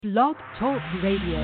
Blog Talk Radio.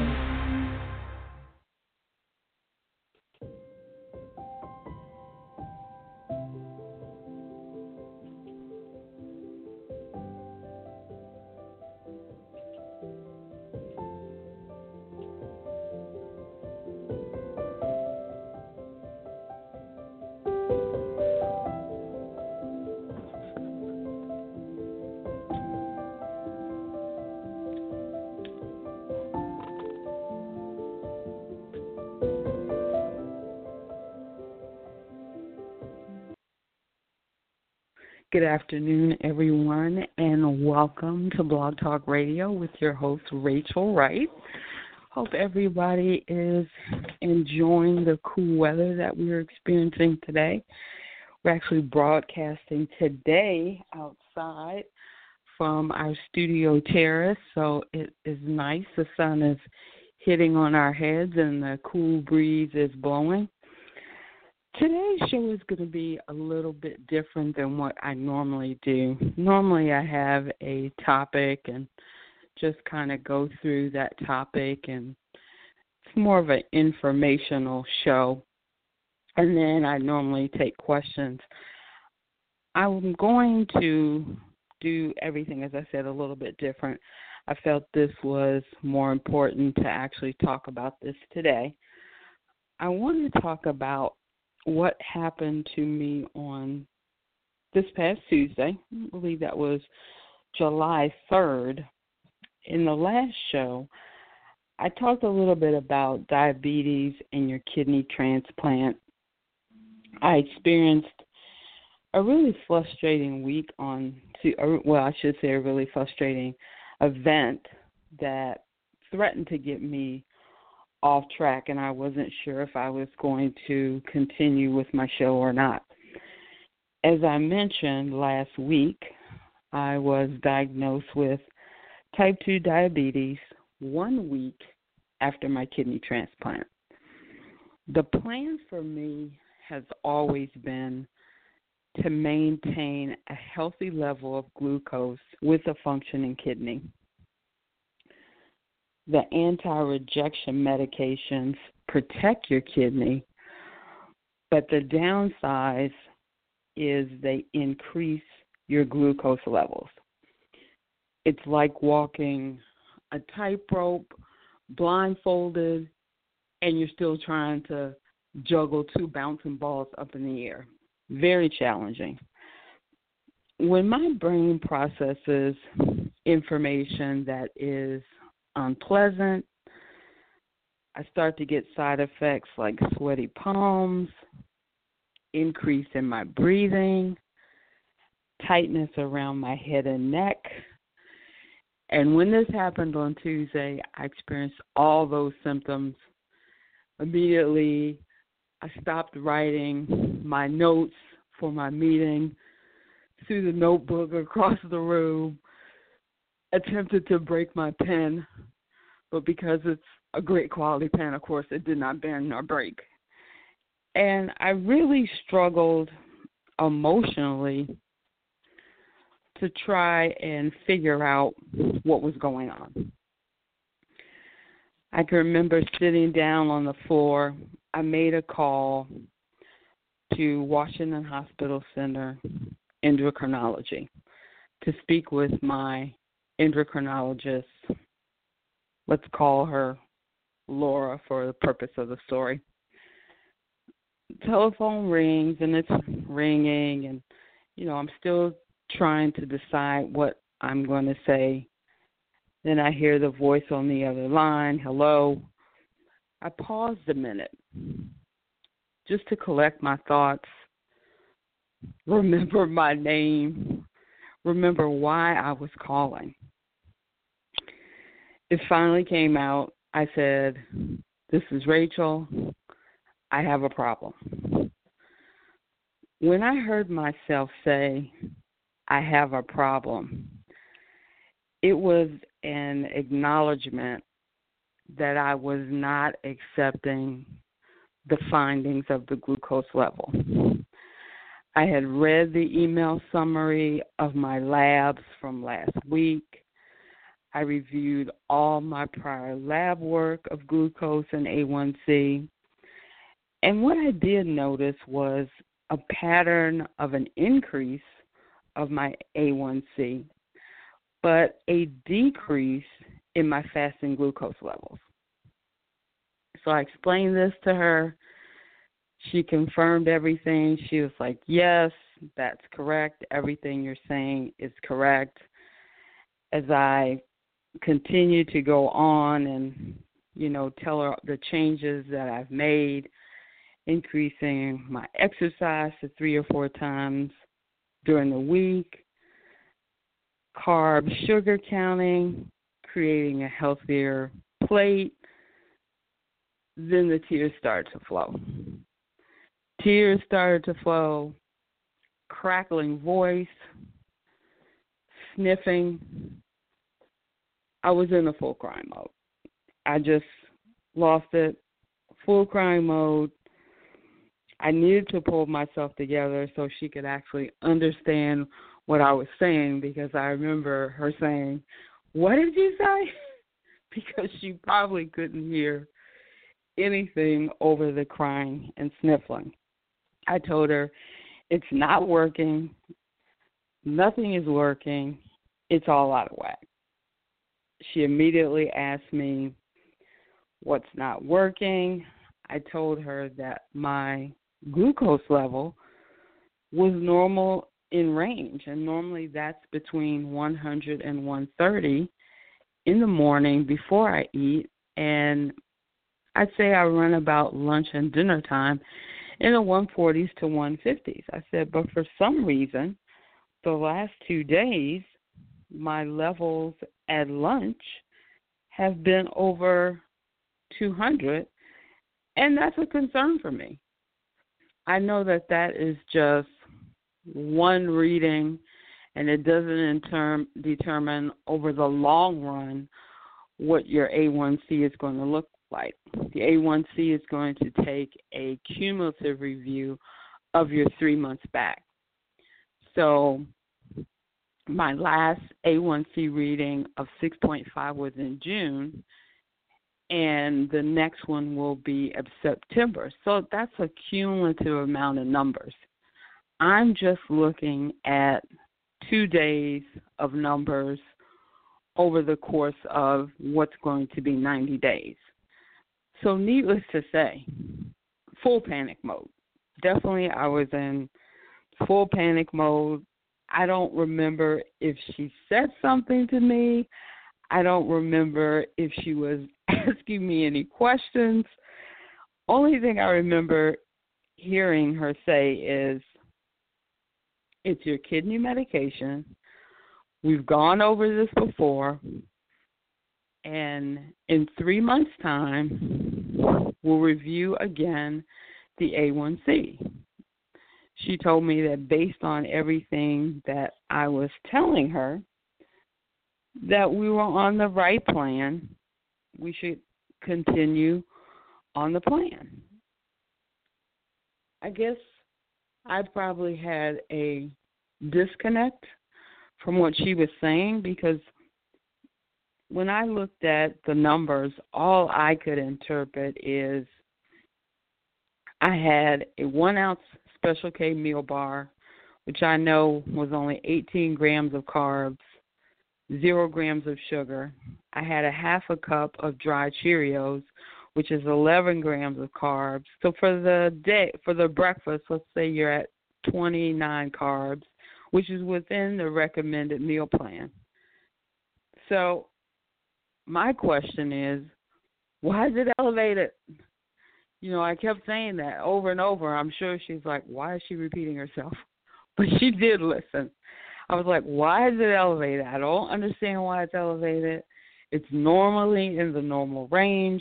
Good afternoon, everyone, and welcome to Blog Talk Radio with your host, Rachel Wright. Hope everybody is enjoying the cool weather that we're experiencing today. We're actually broadcasting today outside from our studio terrace, so it is nice. The sun is hitting on our heads and the cool breeze is blowing. Today's show is going to be a little bit different than what I normally do. Normally I have a topic and just kind of go through that topic, and it's more of an informational show. And then I normally take questions. I'm going to do everything, as I said, a little bit different. I felt this was more important to actually talk about this today. I want to talk about what happened to me on this past Tuesday. I believe that was July 3rd. In the last show, I talked a little bit about diabetes and your kidney transplant. I experienced a really frustrating week a really frustrating event that threatened to get me off track, and I wasn't sure if I was going to continue with my show or not. As I mentioned last week, I was diagnosed with type 2 diabetes 1 week after my kidney transplant. The plan for me has always been to maintain a healthy level of glucose with a functioning kidney. The anti-rejection medications protect your kidney, but the downside is they increase your glucose levels. It's like walking a tightrope blindfolded, and you're still trying to juggle two bouncing balls up in the air. Very challenging. When my brain processes information that is unpleasant, I start to get side effects like sweaty palms, increase in my breathing, tightness around my head and neck. And when this happened on Tuesday, I experienced all those symptoms. Immediately, I stopped writing my notes for my meeting, threw the notebook across the room, attempted to break my pen, but because it's a great quality pen, of course, it did not bend nor break. And I really struggled emotionally to try and figure out what was going on. I can remember sitting down on the floor. I made a call to Washington Hospital Center endocrinology to speak with my endocrinologist. Let's call her Laura for the purpose of the story. Telephone rings, and it's ringing, and, I'm still trying to decide what I'm going to say. Then I hear the voice on the other line, hello. I paused a minute just to collect my thoughts, remember my name, remember why I was calling. It finally came out. I said, "This is Rachel. I have a problem." When I heard myself say, "I have a problem," it was an acknowledgement that I was not accepting the findings of the glucose level. I had read the email summary of my labs from last week. I reviewed all my prior lab work of glucose and A1C. And what I did notice was a pattern of an increase of my A1C, but a decrease in my fasting glucose levels. So I explained this to her. She confirmed everything. She was like, yes, that's correct. Everything you're saying is correct. As I continued to go on and, tell her the changes that I've made, increasing my exercise to 3 or 4 times during the week, carb, sugar counting, creating a healthier plate, then the tears started to flow. Tears started to flow, crackling voice, sniffing. I was in a full crying mode. I just lost it, full crying mode. I needed to pull myself together so she could actually understand what I was saying, because I remember her saying, "What did you say?" Because she probably couldn't hear anything over the crying and sniffling. I told her, it's not working. Nothing is working. It's all out of whack. She immediately asked me, what's not working? I told her that my glucose level was normal in range, and normally that's between 100 and 130 in the morning before I eat, and I'd say I run about lunch and dinner time in the 140s to 150s. I said, but for some reason, the last 2 days, my levels at lunch have been over 200, and that's a concern for me. I know that that is just one reading, and it doesn't determine over the long run what your A1C is going to look like. The A1C is going to take a cumulative review of your 3 months back. So my last A1C reading of 6.5 was in June, and the next one will be of September. So that's a cumulative amount of numbers. I'm just looking at 2 days of numbers over the course of what's going to be 90 days. So needless to say, full panic mode. Definitely I was in full panic mode. I don't remember if she said something to me. I don't remember if she was asking me any questions. Only thing I remember hearing her say is, it's your kidney medication. We've gone over this before. And in 3 months' time, we'll review again the A1C. She told me that based on everything that I was telling her, that we were on the right plan. We should continue on the plan. I guess I probably had a disconnect from what she was saying, because when I looked at the numbers, all I could interpret is I had a 1 ounce Special K meal bar, which I know was only 18 grams of carbs, 0 grams of sugar. I had a half a cup of dry Cheerios, which is 11 grams of carbs. So for the day, for the breakfast, let's say you're at 29 carbs, which is within the recommended meal plan. So my question is, why is it elevated? I kept saying that over and over. I'm sure she's like, why is she repeating herself? But she did listen. I was like, why is it elevated? I don't understand why it's elevated. It's normally in the normal range.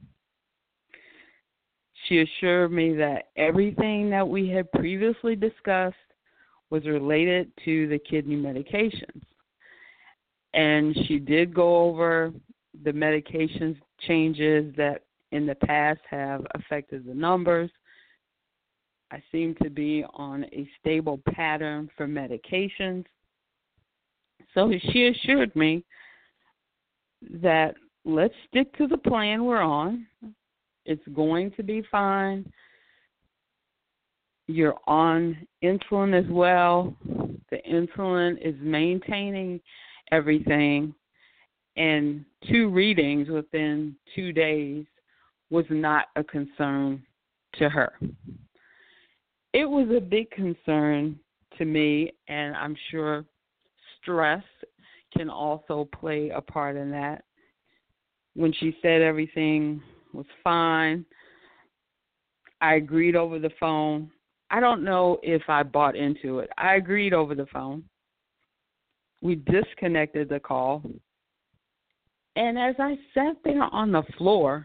She assured me that everything that we had previously discussed was related to the kidney medications. And she did go over the medications changes that in the past have affected the numbers. I seem to be on a stable pattern for medications. So she assured me that let's stick to the plan we're on. It's going to be fine. You're on insulin as well. The insulin is maintaining everything. And 2 readings within 2 days was not a concern to her. It was a big concern to me, and I'm sure stress can also play a part in that. When she said everything was fine, I agreed over the phone. I don't know if I bought into it. I agreed over the phone. We disconnected the call. And as I sat there on the floor,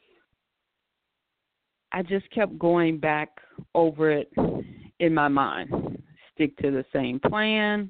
I just kept going back over it in my mind. Stick to the same plan.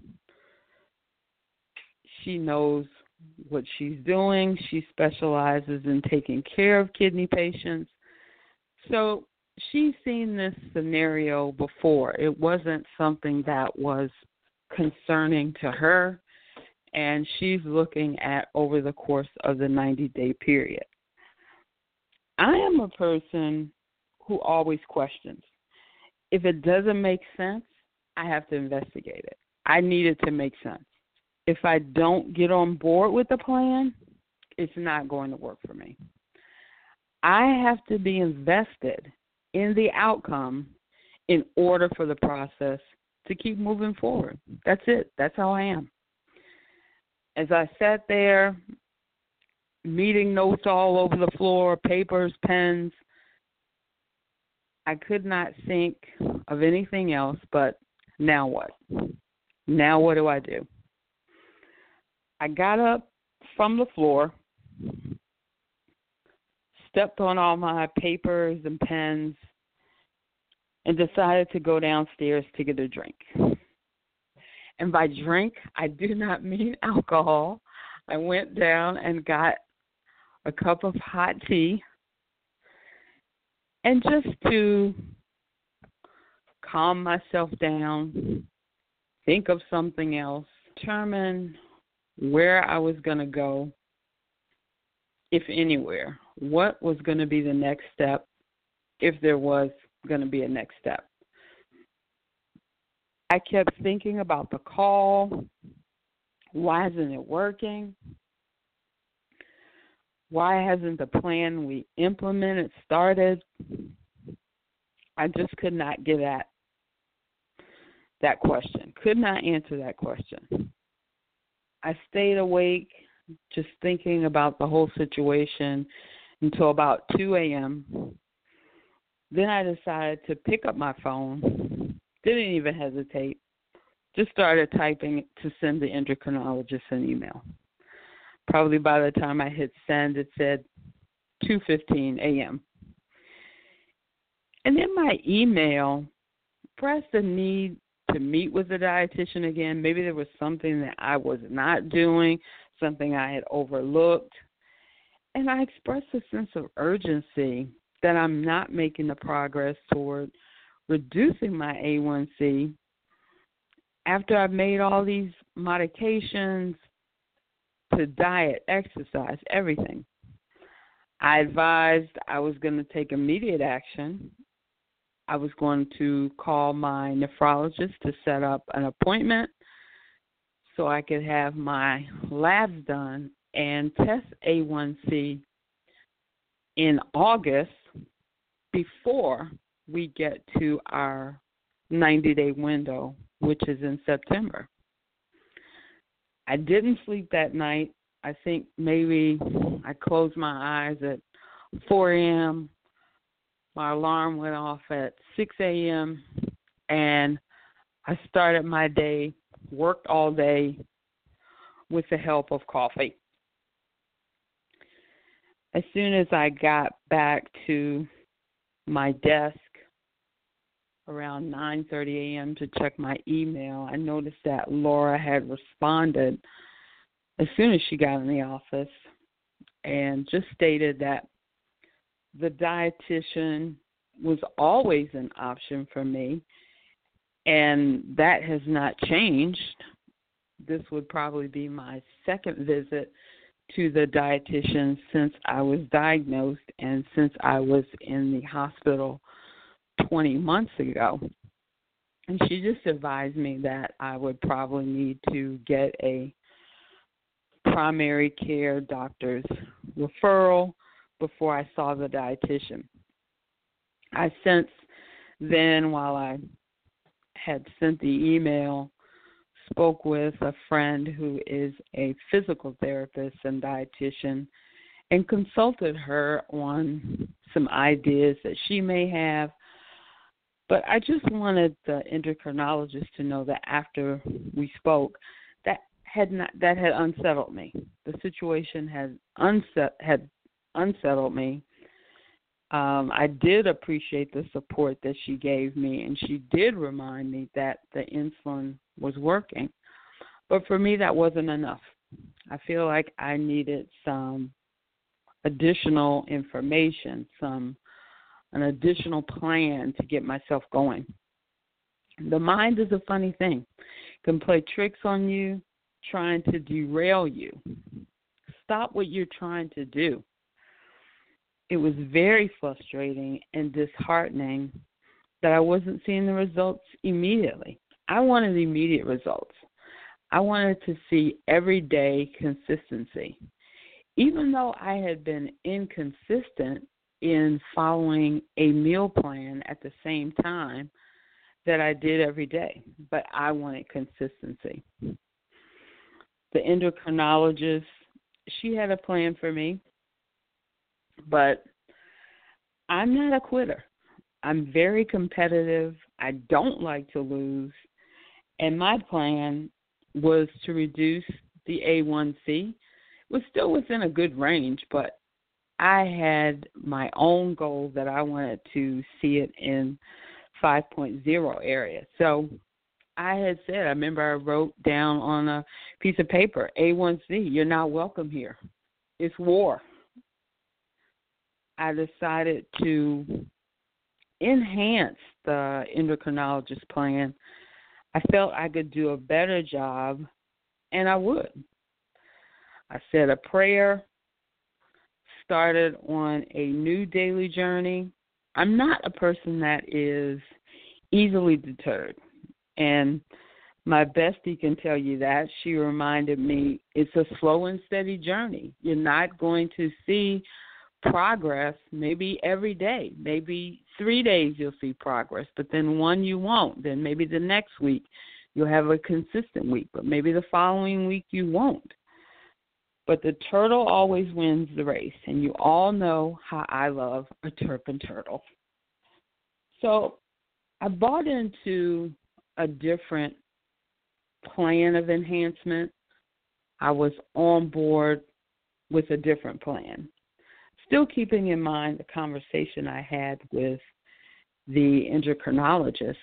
She knows what she's doing. She specializes in taking care of kidney patients. So she's seen this scenario before. It wasn't something that was concerning to her, and she's looking at over the course of the 90-day period. I am a person who always questions. If it doesn't make sense, I have to investigate it. I need it to make sense. If I don't get on board with the plan, it's not going to work for me. I have to be invested in the outcome in order for the process to keep moving forward. That's it. That's how I am. As I sat there, meeting notes all over the floor, papers, pens, I could not think of anything else but now what? Now what do I do? I got up from the floor, stepped on all my papers and pens, and decided to go downstairs to get a drink. And by drink, I do not mean alcohol. I went down and got a cup of hot tea. And just to calm myself down, think of something else, determine where I was going to go, if anywhere, what was going to be the next step, if there was going to be a next step. I kept thinking about the call. Why isn't it working? Why hasn't the plan we implemented started? I just could not get at that question. Could not answer that question. I stayed awake just thinking about the whole situation until about 2 a.m. Then I decided to pick up my phone. Didn't even hesitate. Just started typing to send the endocrinologist an email. Probably by the time I hit send, it said 2:15 a.m. And in my email, expressed the need to meet with the dietitian again. Maybe there was something that I was not doing, something I had overlooked. And I expressed a sense of urgency that I'm not making the progress toward reducing my A1C after I've made all these modifications to diet, exercise, everything. I advised I was going to take immediate action. I was going to call my nephrologist to set up an appointment so I could have my labs done and test A1C in August before we get to our 90-day window, which is in September. I didn't sleep that night. I think maybe I closed my eyes at 4 a.m. My alarm went off at 6 a.m. and I started my day, worked all day with the help of coffee. As soon as I got back to my desk around 9:30 a.m. to check my email, I noticed that Laura had responded as soon as she got in the office and just stated that the dietitian was always an option for me, and that has not changed. This would probably be my second visit to the dietitian since I was diagnosed and since I was in the hospital 20 months ago. And she just advised me that I would probably need to get a primary care doctor's referral before I saw the dietitian. I since then, while I had sent the email, spoke with a friend who is a physical therapist and dietitian and consulted her on some ideas that she may have. But I just wanted the endocrinologist to know that after we spoke, that had unsettled me. The situation had unsettled me. I did appreciate the support that she gave me, and she did remind me that the insulin was working. But for me, that wasn't enough. I feel like I needed some additional information, an additional plan to get myself going. The mind is a funny thing. It can play tricks on you, trying to derail you. Stop what you're trying to do. It was very frustrating and disheartening that I wasn't seeing the results immediately. I wanted immediate results. I wanted to see everyday consistency. Even though I had been inconsistent in following a meal plan at the same time that I did every day, but I wanted consistency. The endocrinologist, she had a plan for me, but I'm not a quitter. I'm very competitive. I don't like to lose, and my plan was to reduce the A1C. It was still within a good range, but I had my own goal that I wanted to see it in 5.0 area. So I had said, I remember I wrote down on a piece of paper, A1C, you're not welcome here. It's war. I decided to enhance the endocrinologist plan. I felt I could do a better job, and I would. I said a prayer, started on a new daily journey. I'm not a person that is easily deterred, and my bestie can tell you that. She reminded me it's a slow and steady journey. You're not going to see progress maybe every day. Maybe 3 days you'll see progress, but then one you won't. Then maybe the next week you'll have a consistent week, but maybe the following week you won't. But the turtle always wins the race, and you all know how I love a turpin turtle. So I bought into a different plan of enhancement. I was on board with a different plan, still keeping in mind the conversation I had with the endocrinologist.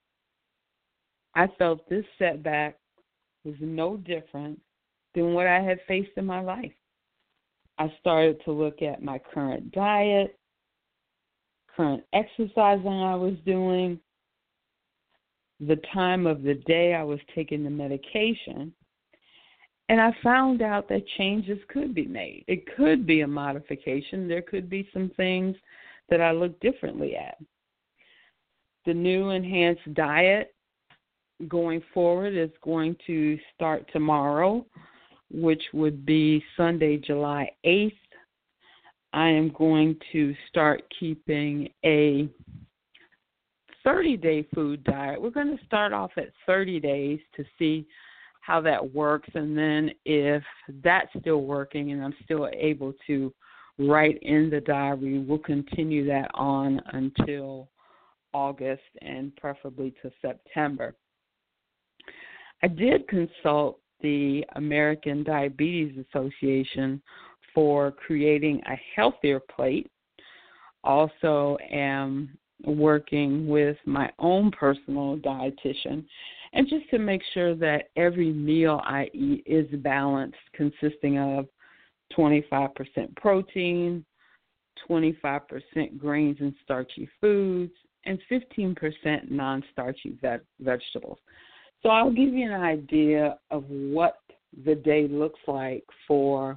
I felt this setback was no different than what I had faced in my life. I started to look at my current diet, current exercising I was doing, the time of the day I was taking the medication, and I found out that changes could be made. It could be a modification. There could be some things that I look differently at. The new enhanced diet going forward is going to start tomorrow, which would be Sunday, July 8th. I am going to start keeping a 30-day food diet. We're going to start off at 30 days to see how that works, and then if that's still working and I'm still able to write in the diary, we'll continue that on until August and preferably to September. I did consult the American Diabetes Association for creating a healthier plate. Also am working with my own personal dietitian, and just to make sure that every meal I eat is balanced, consisting of 25% protein, 25% grains and starchy foods, and 15% non-starchy vegetables. So I'll give you an idea of what the day looks like for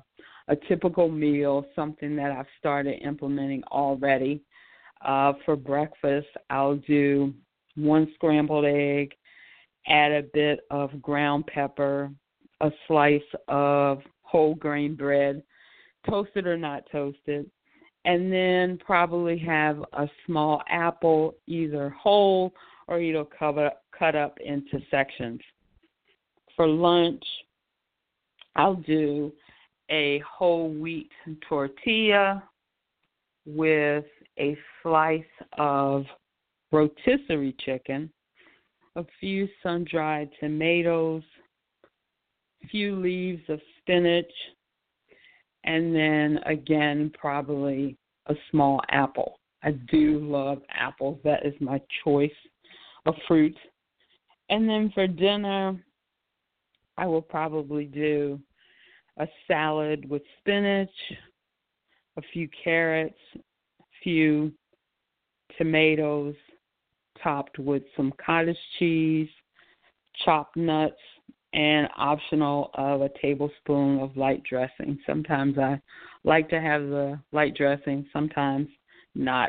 a typical meal, something that I've started implementing already. For breakfast, I'll do 1 scrambled egg, add a bit of ground pepper, a slice of whole grain bread, toasted or not toasted, and then probably have a small apple, either whole or cut up into sections. For lunch, I'll do a whole wheat tortilla with a slice of rotisserie chicken, a few sun-dried tomatoes, a few leaves of spinach, and then again probably a small apple. I do love apples. That is my choice of fruit. And then for dinner, I will probably do a salad with spinach, a few carrots, a few tomatoes, topped with some cottage cheese, chopped nuts, and optional of a tablespoon of light dressing. Sometimes I like to have the light dressing, sometimes not.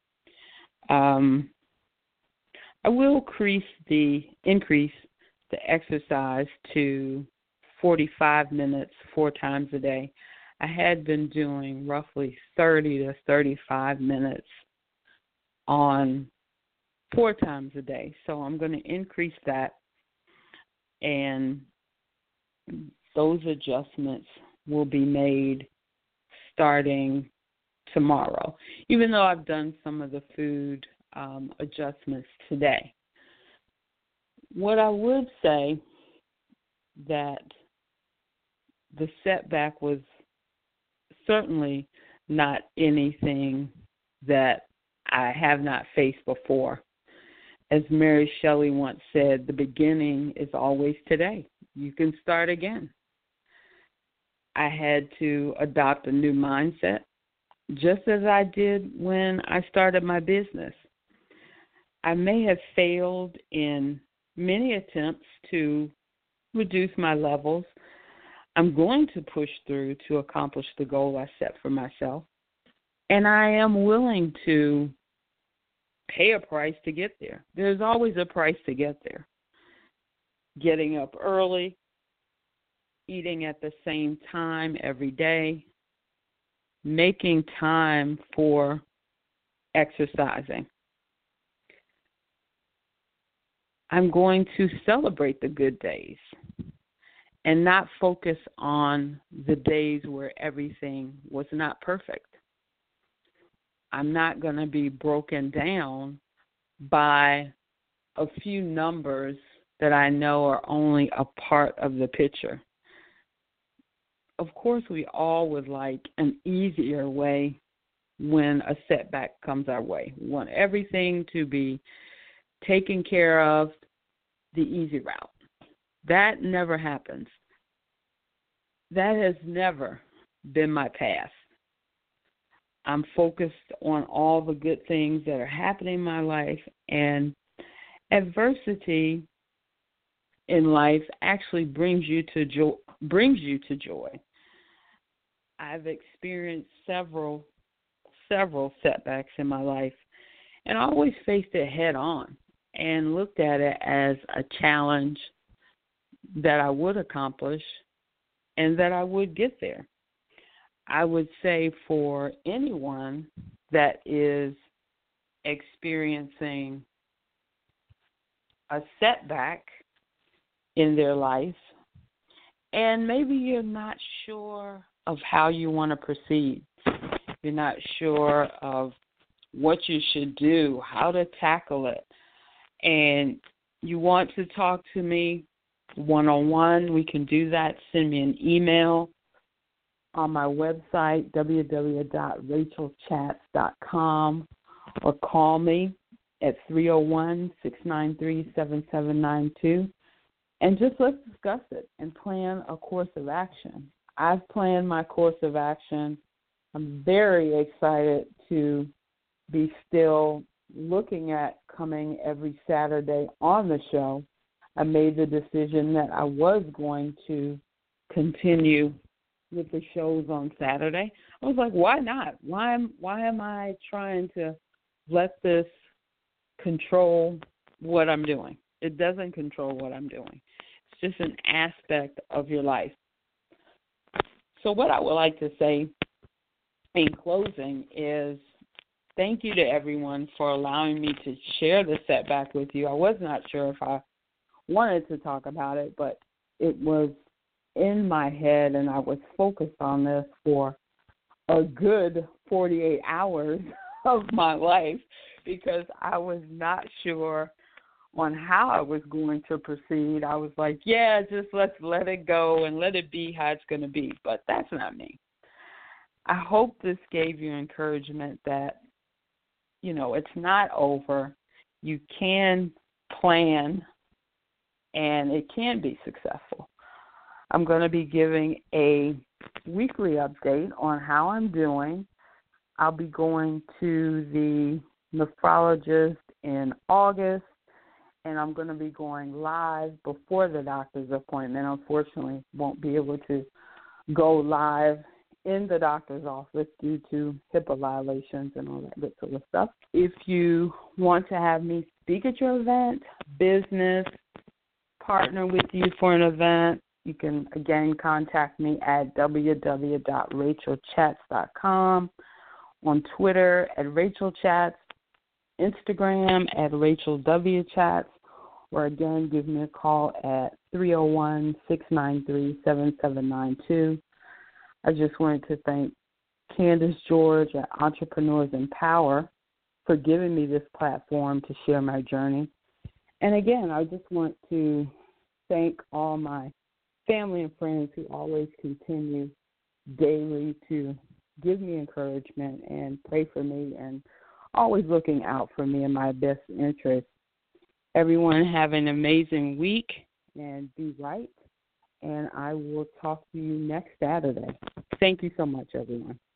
I will increase the exercise to 45 minutes 4 times a day. I had been doing roughly 30 to 35 minutes on 4 times a day. So I'm going to increase that, and those adjustments will be made starting tomorrow, even though I've done some of the food adjustments today. What I would say that the setback was certainly not anything that I have not faced before. As Mary Shelley once said, the beginning is always today. You can start again. I had to adopt a new mindset, just as I did when I started my business. I may have failed in many attempts to reduce my levels. I'm going to push through to accomplish the goal I set for myself, and I am willing to pay a price to get there. There's always a price to get there. Getting up early, eating at the same time every day, making time for exercising. I'm going to celebrate the good days and not focus on the days where everything was not perfect. I'm not going to be broken down by a few numbers that I know are only a part of the picture. Of course, we all would like an easier way when a setback comes our way. We want everything to be taken care of the easy route. That never happens. That has never been my past. I'm focused on all the good things that are happening in my life, and adversity in life actually brings you to joy. I've experienced several setbacks in my life, and I always faced it head on and looked at it as a challenge that I would accomplish and that I would get there. I would say for anyone that is experiencing a setback in their life, and maybe you're not sure of how you want to proceed, you're not sure of what you should do, how to tackle it, and you want to talk to me one-on-one, we can do that. Send me an email on my website, www.rachelchats.com, or call me at 301-693-7792, and just let's discuss it and plan a course of action. I've planned my course of action. I'm very excited to be still looking at coming every Saturday on the show. I made the decision that I was going to continue with the shows on Saturday. I was like, why not? Why am I trying to let this control what I'm doing? It doesn't control what I'm doing. It's just an aspect of your life. So what I would like to say in closing is thank you to everyone for allowing me to share the setback with you. I was not sure if I wanted to talk about it, but it was in my head, and I was focused on this for a good 48 hours of my life because I was not sure on how I was going to proceed. I was like, yeah, just let's let it go and let it be how it's going to be. But that's not me. I hope this gave you encouragement that, you know, it's not over. You can plan, and it can be successful. I'm going to be giving a weekly update on how I'm doing. I'll be going to the nephrologist in August, and I'm going to be going live before the doctor's appointment. Unfortunately, won't be able to go live in the doctor's office due to HIPAA violations and all that good sort of stuff. If you want to have me speak at your event, business, partner with you for an event, you can, again, contact me at www.rachelchats.com, on Twitter at rachelchats, Instagram at rachelwchats, or, again, give me a call at 301-693-7792. I just wanted to thank Candace George at Entrepreneurs in Power for giving me this platform to share my journey. And, again, I just want to thank all my family and friends who always continue daily to give me encouragement and pray for me and always looking out for me in my best interest. Everyone have an amazing week and be right, and I will talk to you next Saturday. Thank you so much, everyone.